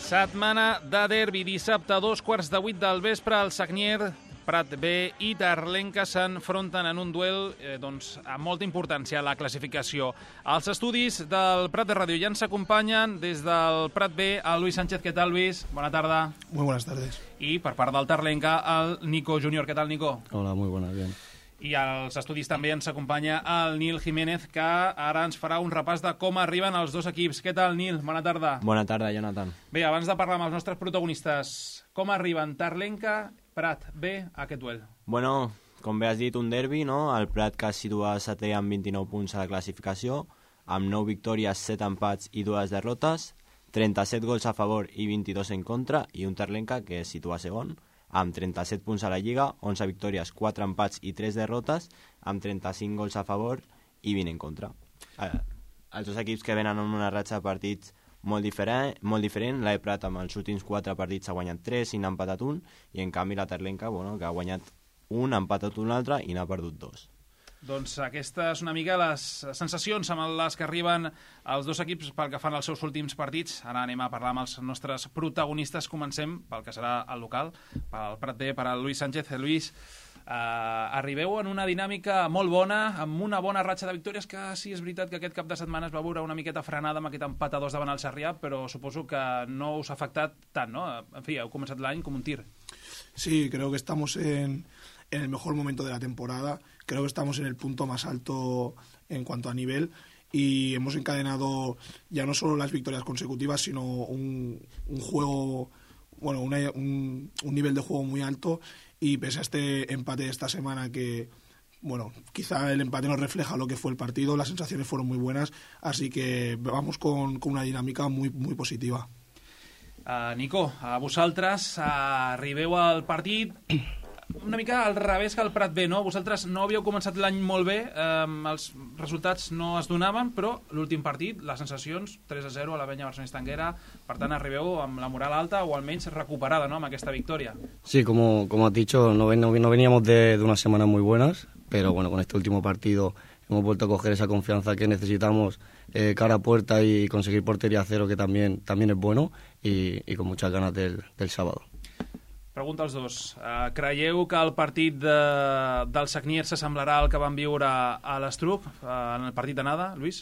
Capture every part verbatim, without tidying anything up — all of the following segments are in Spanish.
Setmana de derbi, dissabte a dos quarts de vuit del vespre, el Sagnier, Prat B i Terlenca s'enfronten en un duel eh, doncs, amb molta importància a la classificació. Els estudis del Prat de Ràdio ja ens acompanyen des del Prat B, el Luis Sánchez. Què tal, Luis? Bona tarda. Muy buenas tardes. I per part del Terlenca, el Nico Júnior. Què tal, Nico? Hola, muy buenas, bien. I als estudis també ens acompanya el Nil Jiménez, que ara ens farà un repàs de com arriben els dos equips. Què tal, Nil? Bona tarda. Bona tarda, Jonathan. Bé, abans de parlar amb els nostres protagonistes, com arriben Terlenca, Prat B a aquest duel? Bueno, com bé has dit, un derbi, no? El Prat que es situa setè amb vint-i-nou punts a la classificació, amb nou victòries, set empats i dues derrotes, trenta-set gols a favor i vint-i-dos en contra, i un Terlenca que es situa segon, amb trenta-set punts a la Lliga, onze victòries, quatre empats i tres derrotes, amb trenta-cinc gols a favor i vint en contra. Eh, els dos equips que venen amb una ratxa de partits molt diferent, molt diferent. L'A E Prat amb els últims quatre partits ha guanyat tres i n'ha empatat un, i en canvi la Terlenca, bueno, que ha guanyat un, ha empatat un altre i n'ha perdut dos. Doncs aquestes una mica les sensacions amb les que arriben els dos equips pel que fan els seus últims partits. Ara anem a parlar amb els nostres protagonistes. Comencem pel que serà el local, pel Prat B, per al Luis Sánchez. Luis, eh, arribeu en una dinàmica molt bona, amb una bona ratxa de victòries, que sí, és veritat que aquest cap de setmana es va veure una miqueta frenada amb aquest empat a dos davant el Sarrià, però suposo que no us ha afectat tant, no? En fi, heu començat l'any com un tir. Sí, creo que estamos en, en el mejor momento de la temporada. Creo que estamos en el punto más alto en cuanto a nivel y hemos encadenado ya no solo las victorias consecutivas, sino un, un juego, bueno, una, un, un nivel de juego muy alto, y pese a este empate de esta semana que, bueno, quizá el empate no refleja lo que fue el partido, las sensaciones fueron muy buenas, así que vamos con, con una dinámica muy, muy positiva. Uh, Nico, a vosaltres uh, arribeu al partit una mica al revés que el Prat B, no? Vosaltres no havíeu començat l'any molt bé, eh, els resultats no es donaven, però l'últim partit, les sensacions, tres a zero a la Benya Barcelonista Anguera, per tant arribeu amb la moral alta o almenys recuperada, ¿no?, amb aquesta victòria. Sí, como, como has dicho, no, ven, no veníamos de, de unas semanas muy buenas, pero bueno, con este último partido hemos vuelto a coger esa confianza que necesitamos eh, cara a puerta y conseguir portería cero, que también, también es bueno, y, y con muchas ganas del, del sábado. Pregunta als dos. Uh, creieu que el partit de, del Sagnier s'assemblarà al que van viure a l'Estruc uh, en el partit d'anada, Luis?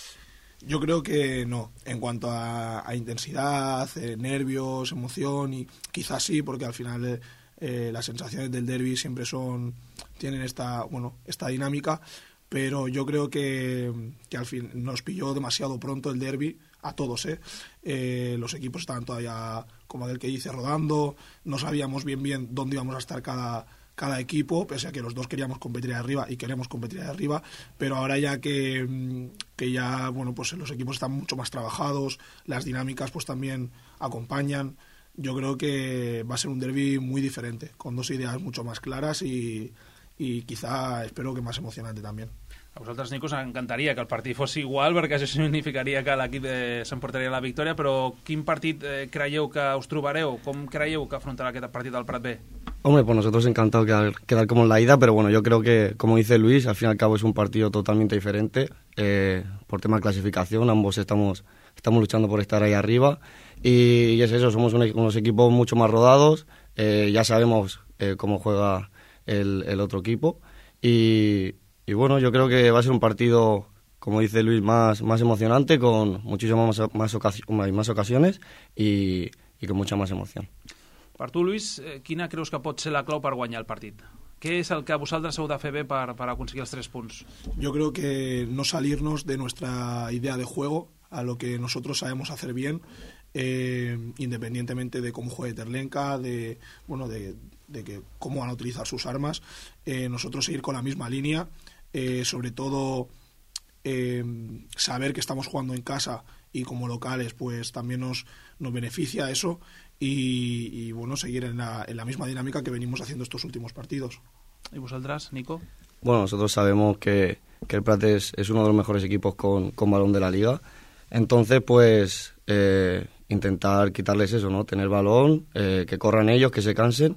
Yo creo que no. En cuanto a, a intensidad, eh, nervios, emoción, y quizás sí, porque al final eh, las sensaciones del derbi siempre son tienen esta, bueno, esta dinámica, pero yo creo que, que al fin nos pilló demasiado pronto el derbi a todos, ¿eh? Eh, los equipos estaban todavía, como aquel que dice, rodando, no sabíamos bien bien dónde íbamos a estar cada, cada equipo, pese a que los dos queríamos competir de arriba y queremos competir de arriba, pero ahora ya que, que ya, bueno, pues los equipos están mucho más trabajados, las dinámicas pues también acompañan, yo creo que va a ser un derbi muy diferente, con dos ideas mucho más claras y, y quizá espero que más emocionante también. A vosaltres, Nico, us encantaria que el partit fos igual, perquè això significaria que l'equip eh, s'emportaria la victòria, però quin partit eh, creieu que us trobareu? Com creieu que afrontarà aquest partit del Prat B? Hombre, pues nosotros encantado quedar, quedar como en la ida, pero bueno, yo creo que, como dice Luis, al fin y al cabo es un partido totalmente diferente. Eh, por tema de clasificación, ambos estamos, estamos luchando por estar ahí arriba, y, y es eso, somos un, unos equipos mucho más rodados, eh, ya sabemos eh, cómo juega el, el otro equipo, y... Y bueno, yo creo que va a ser un partido, como dice Luis, más, más emocionante, con muchísimas más, más, ocasi más ocasiones y, y con mucha más emoción. Per tu, Luis, quina creus que pot ser la clau per guanyar el partit? Què és el que vosaltres heu de fer bé per, per aconseguir els tres punts? Yo creo que no salirnos de nuestra idea de juego, a lo que nosotros sabemos hacer bien, eh, independientemente de cómo juegue Terlenca, de, bueno, de, de que cómo van a utilizar sus armas, eh, nosotros seguir con la misma línea. Eh, sobre todo eh, saber que estamos jugando en casa y como locales pues también nos, nos beneficia eso y, y bueno, seguir en la, en la misma dinámica que venimos haciendo estos últimos partidos. ¿Y vosotras, Nico? Bueno, nosotros sabemos que, que el Prat es, es uno de los mejores equipos con, con balón de la liga, entonces pues eh, intentar quitarles eso, ¿no? Tener balón, eh, que corran ellos, que se cansen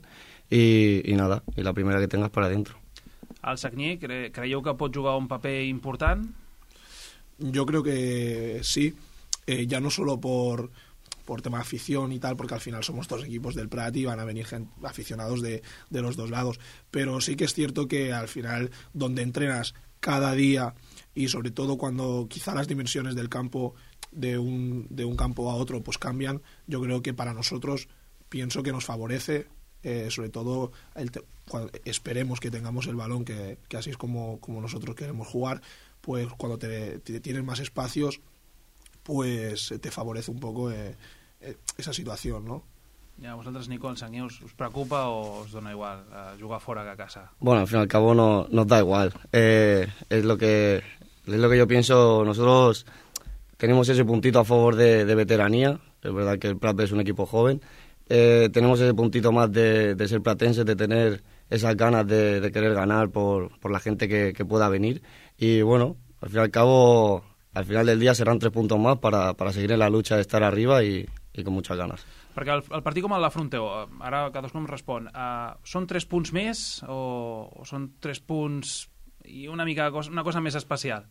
y, y nada, y la primera que tengas para adentro. El Sagnier, cre creieu que pot jugar un paper important? Yo creo que sí, eh, ya no solo por, por tema de afición y tal, porque al final somos dos equipos del Prat y van a venir gente, aficionados de, de los dos lados. Pero sí que es cierto que al final, donde entrenas cada día y sobre todo cuando quizá las dimensiones del campo de un, de un campo a otro pues cambian, yo creo que para nosotros pienso que nos favorece, eh, sobre todo el te, cuando esperemos que tengamos el balón, que, que así es como, como nosotros queremos jugar, pues cuando te, te tienes más espacios pues te favorece un poco eh, eh, esa situación, ¿no? Ja, a vosaltres, Nico, el Sanguí us, us preocupa o os dona igual eh, jugar fora que a casa? Bueno, al fin y al cabo no, nos da igual. Eh, es lo que es lo que yo pienso. Nosotros tenemos ese puntito a favor de, de veteranía. Es verdad que el Prat es un equipo joven. Eh, tenemos ese puntito más de, de ser pratenses, de tener esas ganas de, de querer ganar por, por la gente que, que pueda venir. Y bueno, al fin y al cabo, al final del día serán tres puntos más para, para seguir en la lucha de estar arriba y, y con muchas ganas. Perquè el, el partit com el l'afronteu, ara cadascú em respon, uh, són tres punts més o, o són tres punts i una mica una cosa més especial?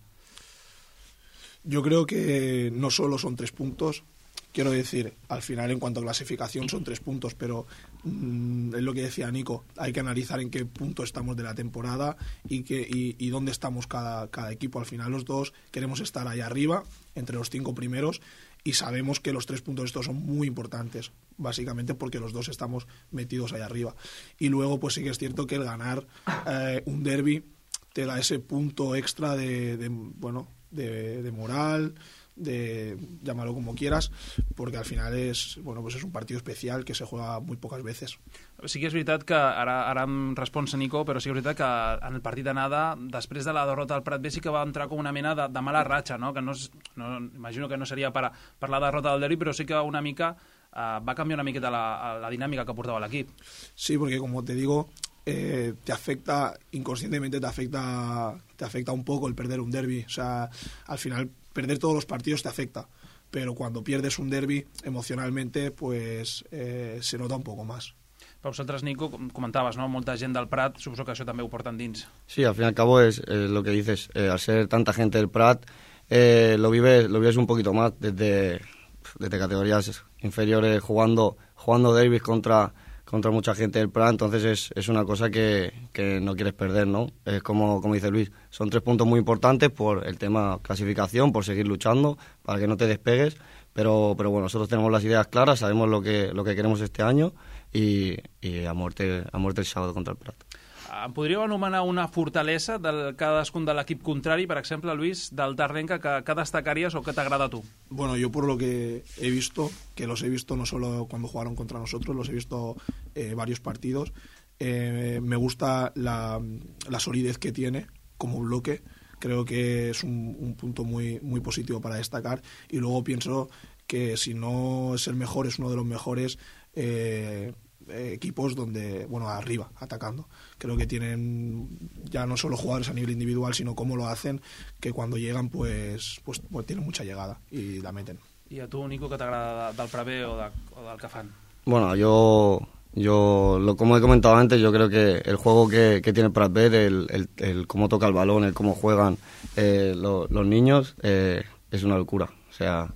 Yo creo que no solo son tres puntos, quiero decir, al final en cuanto a clasificación son tres puntos, pero mmm, es lo que decía Nico, hay que analizar en qué punto estamos de la temporada y, que, y, y dónde estamos cada, cada equipo. Al final los dos queremos estar ahí arriba, entre los cinco primeros, y sabemos que los tres puntos estos son muy importantes, básicamente porque los dos estamos metidos ahí arriba. Y luego pues sí que es cierto que el ganar eh, un derbi te da ese punto extra de, de bueno, de, de moral, de llámalo como quieras, porque al final es, bueno, pues es un partido especial que se juega muy pocas veces. Sí que és veritat que, ara, ara em respon Nico, però sí que és veritat que en el partit d'anada, després de la derrota al Prat B, sí que va entrar com una mena de, de mala ratxa, no? Que no, és, no, imagino que no seria per, per la derrota del derbi, però sí que una mica eh, va canviar una miqueta la, la dinàmica que portava l'equip. Sí, porque como te digo, eh, te afecta, inconscientemente te afecta, te afecta un poco el perder un derbi. O sea, al final perder todos los partidos te afecta, pero cuando pierdes un derbi emocionalmente pues eh, se nota un poco más. Però vosaltres, Nico, comentaves, ¿no? Molta gent del Prat, suposo que això també ho porten dins. Sí, al fin y al cabo es eh, lo que dices, eh, al ser tanta gente del Prat, eh, lo vives lo vives un poquito más desde, desde categorías inferiores, jugando jugando derbis contra contra mucha gente del Prat, entonces es, es una cosa que, que no quieres perder, ¿no? Es como, como dice Luis, son tres puntos muy importantes por el tema clasificación, por seguir luchando, para que no te despegues, pero, pero bueno, nosotros tenemos las ideas claras, sabemos lo que, lo que queremos este año y, y a muerte, a muerte el sábado contra el Prat. Em podríeu anomenar una fortalesa de cadascun de l'equip contrari, per exemple, Luis, del Tarrenca, que, que destacaries o que t'agrada a tu? Bueno, yo por lo que he visto, que los he visto no solo cuando jugaron contra nosotros, los he visto eh, varios partidos, eh, me gusta la, la solidez que tiene como bloque, creo que es un, un punto muy, muy positivo para destacar, y luego pienso que si no es el mejor, es uno de los mejores eh, equipos donde, bueno, arriba, atacando. Creo que tienen ya no solo jugadores a nivel individual, sino cómo lo hacen, que cuando llegan pues, pues, pues tienen mucha llegada y la meten. I a tu, Nico, què t'agrada del Prat B o, de, o del que fan? Bueno, yo, yo lo, como he comentado antes, yo creo que el juego que, que tiene el Prat B, el, el, el cómo toca el balón, el cómo juegan eh, lo, los niños, eh, es una locura. O sea,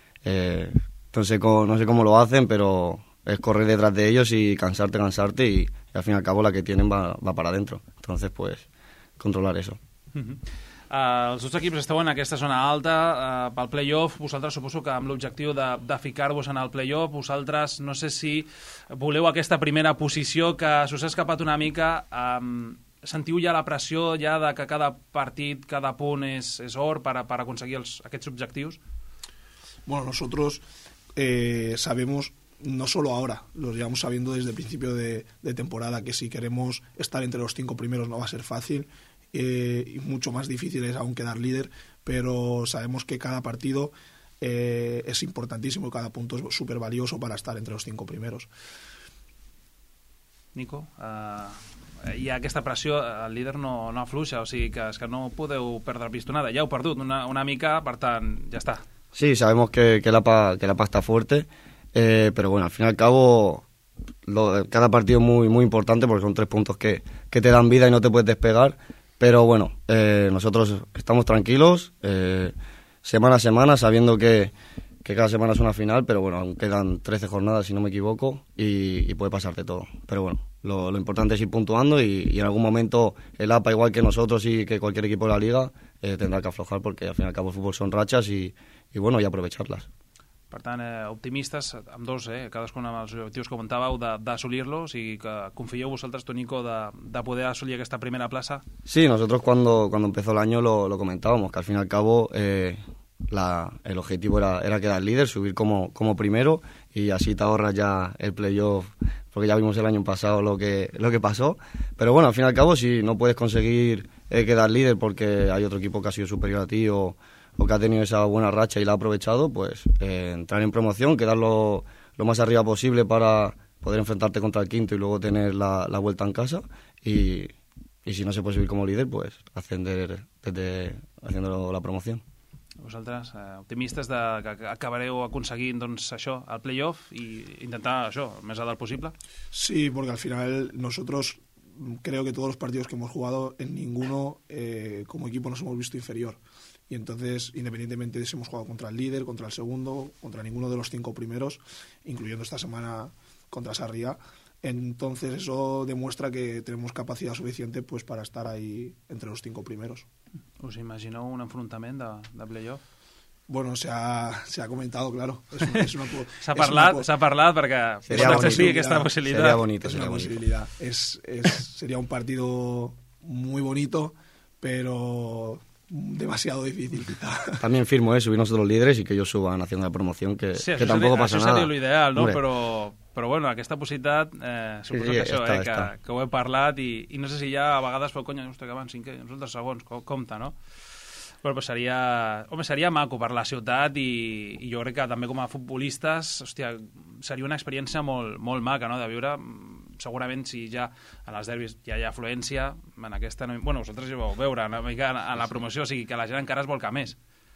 eh, no sé cómo, no sé cómo lo hacen, pero es correr detrás de ellos y cansarte, cansarte y, y al fin y al cabo la que tienen va, va para adentro. Entonces, pues, controlar eso. Uh-huh. Uh, els dos equips esteu en aquesta zona alta uh, pel play-off, vosaltres suposo que amb l'objectiu de, de ficar-vos en el play-off, vosaltres no sé si voleu aquesta primera posició que s'us ha escapat una mica, um, sentiu ja la pressió ja de que cada partit, cada punt és, és or per, per aconseguir els, aquests objectius? Bueno, nosotros eh, sabemos, no solo ahora, lo llevamos sabiendo desde el principio de, de temporada, que si queremos estar entre los cinco primeros no va a ser fácil, eh, y mucho más difícil es aún quedar líder, pero sabemos que cada partido eh, es importantísimo y cada punto es súper valioso para estar entre los cinco primeros. Nico, uh, hi ha aquesta pressió, el líder no, no afluixa, o sigui que, és que no podeu perdre pistonada, ja heu perdut una, una mica, per tant, ja està. Sí, sabemos que, que, la, pa, que la pa está fuerte, eh, pero bueno, al fin y al cabo lo, cada partido es muy, muy importante porque son tres puntos que, que te dan vida y no te puedes despegar, pero bueno, eh, nosotros estamos tranquilos, eh, semana a semana, sabiendo que, que cada semana es una final, pero bueno, aún quedan trece jornadas, si no me equivoco, y, y puede pasarte todo. Pero bueno, lo, lo importante es ir puntuando y, y en algún momento el A P A, igual que nosotros y que cualquier equipo de la Liga, eh, tendrá que aflojar, porque al fin y al cabo el fútbol son rachas y, i bueno, i aprovecharlas. Per tant, eh, optimistes, amb dos, eh, cadascun amb els objectius que comentàveu, d'assolir-lo, o sigui que confieu vosaltres, tu, Nico, de, de poder assolir aquesta primera plaça? Sí, nosotros cuando, cuando empezó el año lo, lo comentábamos, que al fin y al cabo eh, la, el objetivo era, era quedar líder, subir como, como primero, y así te ahorras ya el playoff, porque ya vimos el año pasado lo que, lo que pasó. Pero bueno, al fin y al cabo, si no puedes conseguir eh, quedar líder porque hay otro equipo que ha sido superior a ti o o que ha tenido esa buena racha y la ha aprovechado, pues eh, entrar en promoción, quedar lo, lo más arriba posible para poder enfrentarte contra el quinto y luego tener la, la vuelta en casa, y, y si no se puede subir como líder, pues ascender desde haciendo la promoción. Vosaltres, eh, optimistes de que acabareu aconseguint doncs, això, el playoff, i intentar això, el més a dalt possible? Sí, porque al final nosotros creo que todos los partidos que hemos jugado, en ninguno eh, como equipo nos hemos visto inferior. Y entonces, independientemente de si hemos jugado contra el líder, contra el segundo, contra ninguno de los cinco primeros, incluyendo esta semana contra Sarriá, entonces eso demuestra que tenemos capacidad suficiente pues para estar ahí entre los cinco primeros. Us imagineu un enfrontament de, de playoff? Bueno, se ha, se ha comentado, claro. Es una, es una, s'ha parlat, una, s'ha parlat perquè seria bonito, sí, aquesta possibilitat. Sería bonito, es sería una bonito. posibilidad. Es, es, sería un partido muy bonito, pero demasiado difícil, quizá. También firmo, ¿eh? Subir nosotros líderes y que ellos suban haciendo la promoción, que, sí, que tampoco seria, pasa això nada. Això seria l'ideal, no? Hombre. Però, però bueno, aquesta possibilitat, eh, suposo sí, sí, que això, està, eh, que, està. que ho he parlat i, i no sé si ja a vegades però conya, hòstia, que van cinquè, nosaltres segons, com, compte, no? Bueno, però seria, home, seria maco per la ciutat i, i jo crec que també com a futbolistes, hòstia, seria una experiència molt, molt maca, no?, de viure. Segurament si ja a les derbis ja hi ha afluència, en aquesta no... Bueno, vosaltres ja ho vau veure una mica a la promoció, o sigui que la gent encara es volca més.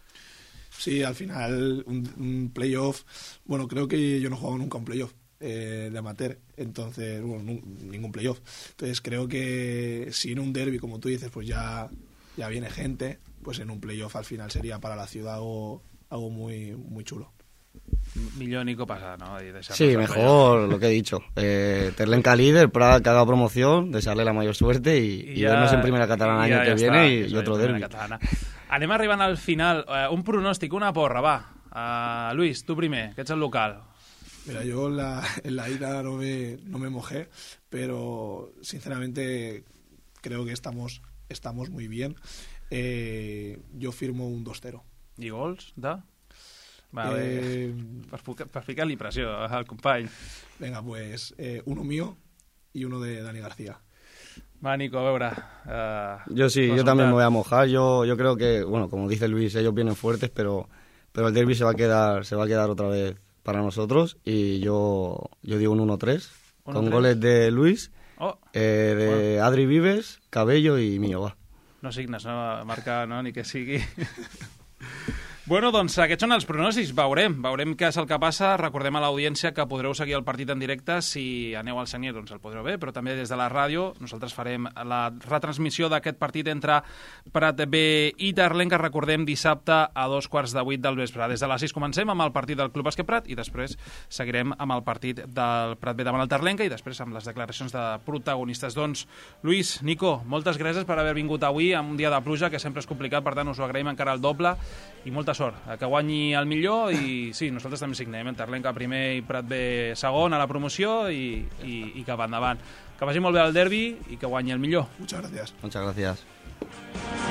Sí, al final un, un playoff, bueno, creo que yo no he jugado nunca un playoff eh, de amateur, entonces, bueno, no, ningún playoff. Entonces creo que si en un derby, como tú dices, pues ya, ya viene gente, pues en un playoff al final sería para la ciudad algo, algo muy, muy chulo. Millor Nico pasa, ¿no? Y sí, mejor lo que he dicho. Eh, Terlenca líder, Praga que haga promoción, desearle la mayor suerte y, y, y ja, vernos en primera catalana el año ja, que ja viene està, i, i otro derbi. Anem arribant al final. Uh, un pronòstic, una porra, va. Uh, Luis, tu primer, que ets el local. Mira, yo la, en la ida no me, no me mojé, pero sinceramente creo que estamos, estamos muy bien. Eh, yo firmo un dos cero. I gols de... Va, eh, per, per ficar-li pressió al company. Venga, pues eh, uno mío y uno de Dani García. Va, Nico, a veure. Uh, yo sí, yo también me voy a mojar. Yo, yo creo que, bueno, como dice Luis, ellos vienen fuertes, pero, pero el derbi se va a quedar, se va a quedar otra vez para nosotros. Y yo, yo digo un uno tres, con goles de Luis, oh, eh, de bueno. Adri Vives, Cabello y mío, va. No signes, no? Marca, no? Ni que sigui... Bueno, doncs aquests són els pronòstics, veurem, veurem què és el que passa. Recordem a l'audiència que podreu seguir el partit en directe, si aneu al Sagnier doncs el podreu ver, però també des de la ràdio nosaltres farem la retransmissió d'aquest partit entre Prat B i Terlenca, recordem, dissabte a dos quarts de vuit del vespre. Des de les sis comencem amb el partit del Club Bàsquet Prat i després seguirem amb el partit del Prat B davant el Terlenca i després amb les declaracions de protagonistes. Doncs, Luis, Nico, moltes gràcies per haver vingut avui en un dia de pluja, que sempre és complicat, per tant us ho agraïm encara el doble i molta sort, que guanyi el millor i sí, nosaltres també signem, el Terlenca primer i Prat B segon a la promoció i, i, i cap endavant. Que vagi molt bé el derbi i que guanyi el millor. Muchas gracias. Muchas gracias.